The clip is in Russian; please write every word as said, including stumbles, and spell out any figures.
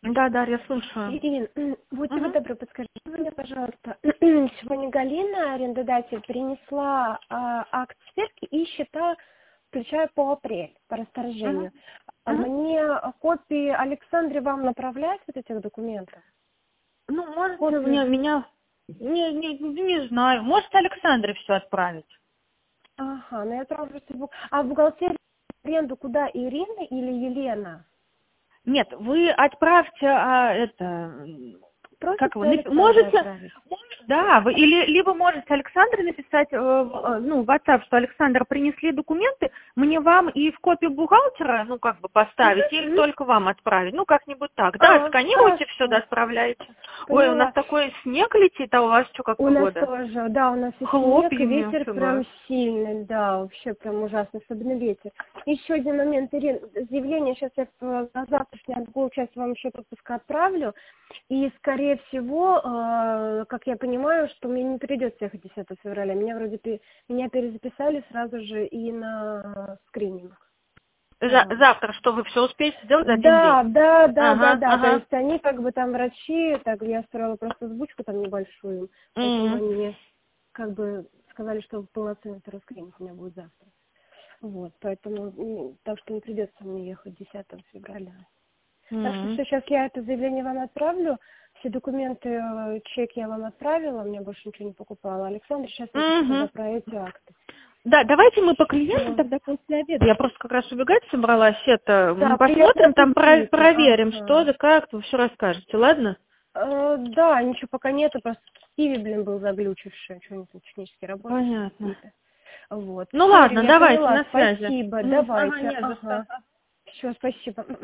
Да, да, я слушаю. Ирина, будьте вы Мгм. добры, подскажите мне, пожалуйста, сегодня Галина, арендодатель, принесла а, акт сверки и счета, включая по апрель, по Мгм. расторжению. А Мгм. мне копии Александре вам направлять вот этих документов? Ну, можете Копию. мне, меня... Не, не, не знаю. Можете Александре все отправить? Ага, ну я отправлю в Facebook. А в бухгалтерию аренду куда, Ирина или Елена? Нет, вы отправьте, а, это, м, как его, Просится напи- Александре можете, отправить? мож- да, вы, или, либо можете Александре написать, э, в- э, ну, в WhatsApp, что Александр, принесли документы, мне вам и в копию бухгалтера, ну, как бы поставить, или Угу. только вам отправить, ну, как-нибудь так, да, А, сканируйте все, да, хорошо, отправляйте. Ой, у нас поняла. такой снег летит, а у вас что, как У нас погода? тоже, да, у нас и снег, и Хлопьями ветер особо. прям сильный, да, вообще прям ужасно, особенно ветер. Еще один момент, Ирина, заявление сейчас я в- на завтрашнюю другую часть вам еще пропуска отправлю, и, скорее всего, э, как я понимаю, что мне не придется ехать десятого февраля, меня вроде пе- меня перезаписали сразу же и на скрининг. За- Вот. завтра, что вы все успеете сделать за один Да, день? да, да, да, Ага, да. То ага. есть они как бы там врачи, так я строила просто озвучку там небольшую, поэтому М. они как бы сказали, что полноценный скрининг у меня будет завтра. Вот, поэтому, ну, так что не придется мне ехать десятого февраля. Так что М. все, сейчас я это заявление вам отправлю, все документы, э, чек я вам отправила, у меня больше ничего не покупала. Александр сейчас напишу тогда Мгм. про эти акты. Да, давайте мы по клиентам Всё. тогда после обеда. Я просто как раз убегать собралась. Это, мы Да, приятного посмотрим, там про- аппетита. проверим, что Ага. да, как, вы все расскажете, ладно? Э, да, ничего пока нету, просто Киви, блин, был заглючивший, что-нибудь там технические работы сейчас Понятно. какие-то. Вот. Ну Все, ладно, Ирина, я давайте, поняла, на связи. спасибо, М, Ага, давайте, не за что. ага. Все, спасибо.